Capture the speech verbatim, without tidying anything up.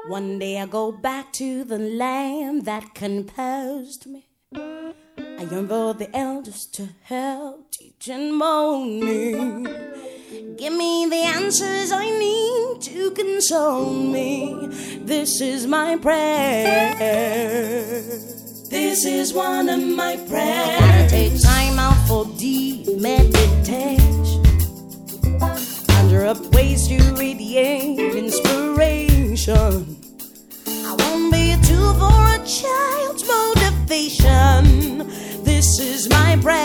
One day I go back to the land that composed me. I yearn for the elders to help teach and mold me. Give me the answers I need to console me. This is my prayer. This is one of my prayers. Gotta take time out for deep meditation. Conjure up ways to radiate inspiration. I won't be a tool for a child's motivation. This is my prayer.